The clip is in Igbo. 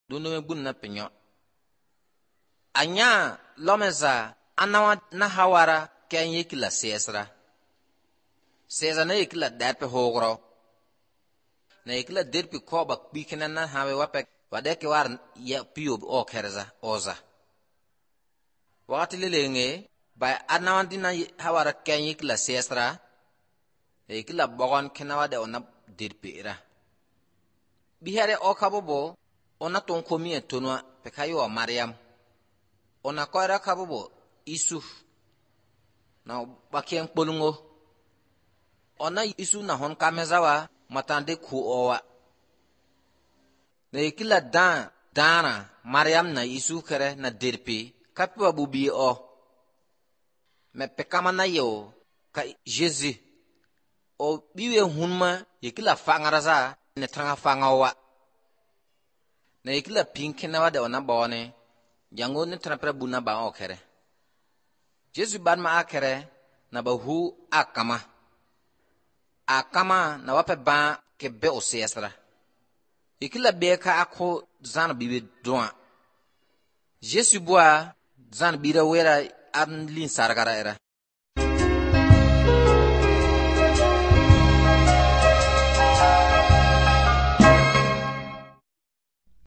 Dundo me gun na penyo. Anya lomeza anawa na hawara ken yekila sesra. Sesa na yekila derpe hogro. Na yekila derpe koba bikina na hawe wapek wadeke war ya piyob o kerza oza. Wakati lelenge by anawa dina hawara ken yekila sesra. Yekila bogon kenawa de ona derpe era. Bihare okabobo ona tonkomi etonwa pekayo wa Mariam. Ona koira kabobo Isu na bakien kpolungo. Ona Isu na hon kamezawa matande ku owa. Na ikila dana Mariam na Isu kere na derpi kapiwa bubi o. Me pekama na yo ka Jésus. O biwe hunma ikila fangaraza ne tranga fangawa. Na ikila pinkina de ona bone. Jango ne trapra buna ba okere. Jésus ban ma akere na ba hu akama. Akama na wape ba ke be o sesra. Ikila be ka ako zan bibe doa. Jésus boa zan bira wera an lin sargara era.